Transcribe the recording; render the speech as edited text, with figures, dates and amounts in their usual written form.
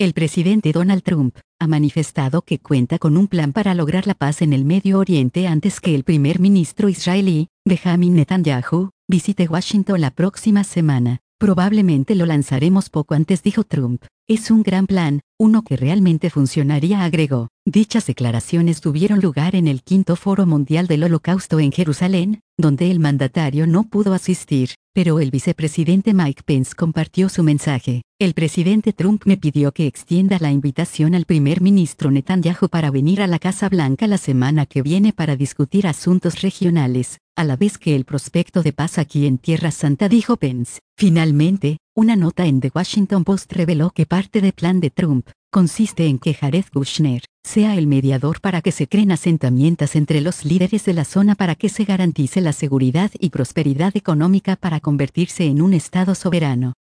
El presidente Donald Trump ha manifestado que cuenta con un plan para lograr la paz en el Medio Oriente antes que el primer ministro israelí, Benjamin Netanyahu, visite Washington la próxima semana. Probablemente lo lanzaremos poco antes, dijo Trump. Es un gran plan, uno que realmente funcionaría, agregó. Dichas declaraciones tuvieron lugar en el quinto Foro Mundial del Holocausto en Jerusalén, donde el mandatario no pudo asistir, pero el vicepresidente Mike Pence compartió su mensaje. El presidente Trump me pidió que extienda la invitación al primer ministro Netanyahu para venir a la Casa Blanca la semana que viene para discutir asuntos regionales, a la vez que el prospecto de paz aquí en Tierra Santa, dijo Pence. Finalmente, una nota en The Washington Post reveló que parte del plan de Trump consiste en que Jared Kushner sea el mediador para que se creen asentamientos entre los líderes de la zona para que se garantice la seguridad y prosperidad económica para convertirse en un estado soberano.